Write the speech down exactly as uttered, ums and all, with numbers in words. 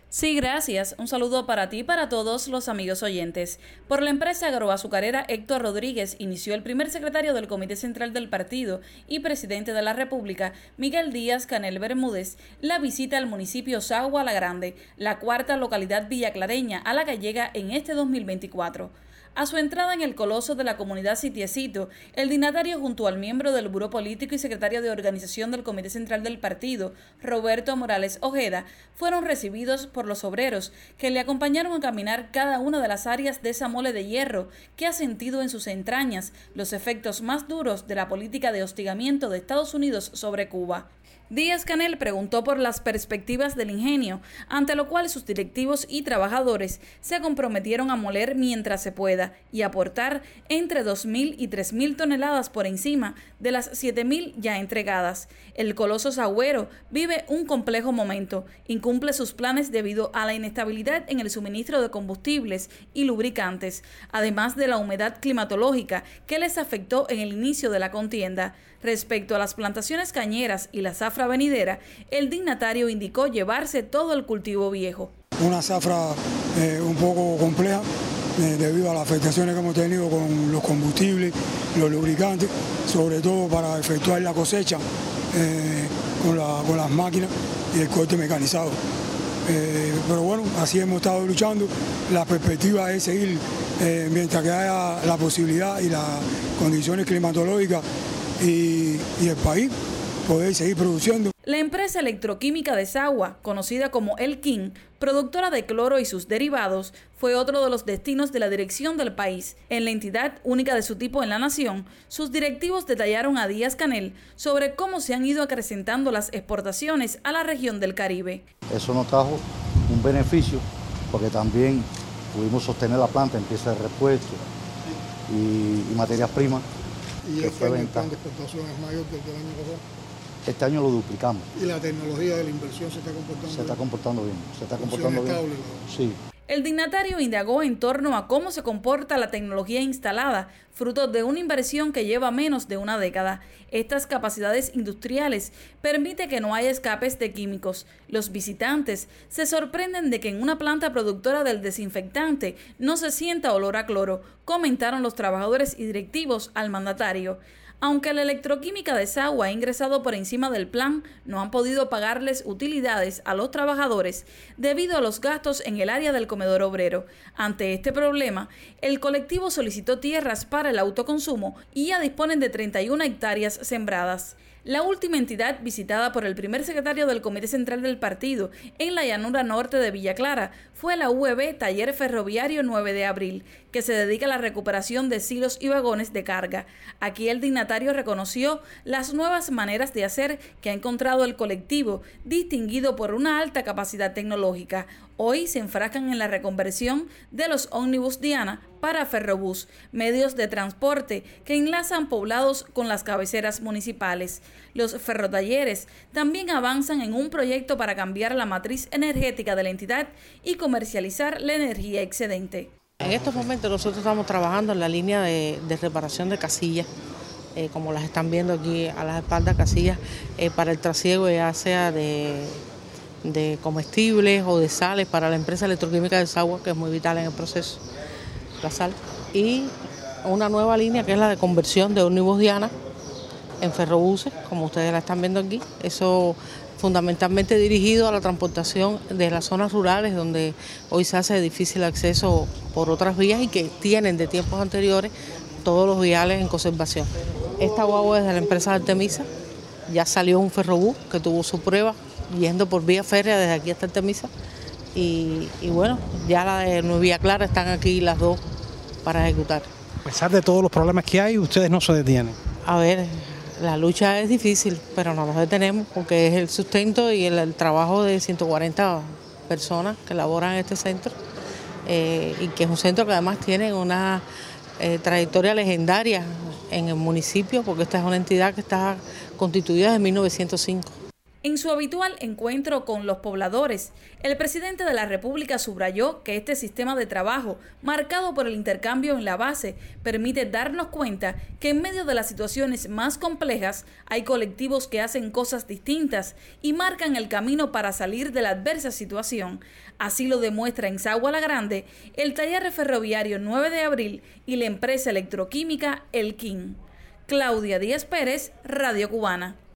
Sí, gracias. Un saludo para ti y para todos los amigos oyentes. Por la empresa agroazucarera Héctor Rodríguez inició el primer secretario del Comité Central del Partido y presidente de la República, Miguel Díaz-Canel Bermúdez, la visita al municipio Sagua La Grande, la cuarta localidad villaclareña a la que llega en este dos mil veinticuatro. A su entrada en el coloso de la comunidad Sitiecito, el dignatario junto al miembro del Buró Político y secretario de Organización del Comité Central del Partido, Roberto Morales Ojeda, fueron recibidos por los obreros que le acompañaron a caminar cada una de las áreas de esa mole de hierro que ha sentido en sus entrañas los efectos más duros de la política de hostigamiento de Estados Unidos sobre Cuba. Díaz-Canel preguntó por las perspectivas del ingenio, ante lo cual sus directivos y trabajadores se comprometieron a moler mientras se pueda y aportar entre dos mil y tres mil toneladas por encima de las siete mil ya entregadas. El coloso sagüero vive un complejo momento, incumple sus planes debido a la inestabilidad en el suministro de combustibles y lubricantes, además de la humedad climatológica que les afectó en el inicio de la contienda. Respecto a las plantaciones cañeras y la zafra venidera, el dignatario indicó llevarse todo el cultivo viejo. Una zafra eh, un poco compleja eh, debido a las afectaciones que hemos tenido con los combustibles, los lubricantes, sobre todo para efectuar la cosecha eh, con, la, con las máquinas y el corte mecanizado. Eh, pero bueno, así hemos estado luchando. La perspectiva es seguir eh, mientras que haya la posibilidad y las condiciones climatológicas y, y el país poder seguir produciendo. La empresa electroquímica de Sagua, conocida como Elquín, productora de cloro y sus derivados, fue otro de los destinos de la dirección del país. En la entidad única de su tipo en la nación, sus directivos detallaron a Díaz-Canel sobre cómo se han ido acrecentando las exportaciones a la región del Caribe. Eso nos trajo un beneficio porque también pudimos sostener la planta en piezas de repuesto y, y materias primas. ¿Y este año el plan de exportación es mayor que el del año pasado? Este año lo duplicamos. ¿Y la tecnología de la inversión se está comportando bien? Se está comportando bien, se está comportando bien. Estable, sí. El dignatario indagó en torno a cómo se comporta la tecnología instalada, fruto de una inversión que lleva menos de una década. Estas capacidades industriales permiten que no haya escapes de químicos. Los visitantes se sorprenden de que en una planta productora del desinfectante no se sienta olor a cloro, comentaron los trabajadores y directivos al mandatario. Aunque la electroquímica de Sagua ha ingresado por encima del plan, no han podido pagarles utilidades a los trabajadores debido a los gastos en el área del comedor obrero. Ante este problema, el colectivo solicitó tierras para el autoconsumo y ya disponen de treinta y una hectáreas sembradas. La última entidad visitada por el primer secretario del Comité Central del Partido en la llanura norte de Villa Clara fue la U E B Taller Ferroviario nueve de abril, que se dedica a la recuperación de silos y vagones de carga. Aquí el dignatario reconoció las nuevas maneras de hacer que ha encontrado el colectivo, distinguido por una alta capacidad tecnológica. Hoy se enfrascan en la reconversión de los ómnibus Diana para Ferrobús, medios de transporte que enlazan poblados con las cabeceras municipales. Los ferrotalleres también avanzan en un proyecto para cambiar la matriz energética de la entidad y comercializar la energía excedente. En estos momentos nosotros estamos trabajando en la línea de, de reparación de casillas, eh, como las están viendo aquí a las espaldas, casillas eh, para el trasiego, ya sea de... de comestibles o de sales para la empresa electroquímica de Sagua, que es muy vital en el proceso, la sal, y una nueva línea que es la de conversión de ómnibus Diana en ferrobuses, como ustedes la están viendo aquí. Eso fundamentalmente dirigido a la transportación de las zonas rurales donde hoy se hace de difícil acceso por otras vías y que tienen de tiempos anteriores todos los viales en conservación. Esta guagua es de la empresa Artemisa, ya salió un ferrobús que tuvo su prueba yendo por vía férrea desde aquí hasta Artemisa y, y bueno, ya la de Villa Clara están aquí las dos para ejecutar. A pesar de todos los problemas que hay, ustedes no se detienen. A ver, la lucha es difícil, pero no nos detenemos porque es el sustento y el, el trabajo de ciento cuarenta personas que laboran en este centro eh, y que es un centro que además tiene una eh, trayectoria legendaria en el municipio porque esta es una entidad que está constituida desde mil novecientos cinco. En su habitual encuentro con los pobladores, el presidente de la República subrayó que este sistema de trabajo, marcado por el intercambio en la base, permite darnos cuenta que en medio de las situaciones más complejas hay colectivos que hacen cosas distintas y marcan el camino para salir de la adversa situación. Así lo demuestra en Sagua La Grande el taller ferroviario nueve de abril y la empresa electroquímica Elkin. Claudia Díaz Pérez, Radio Cubana.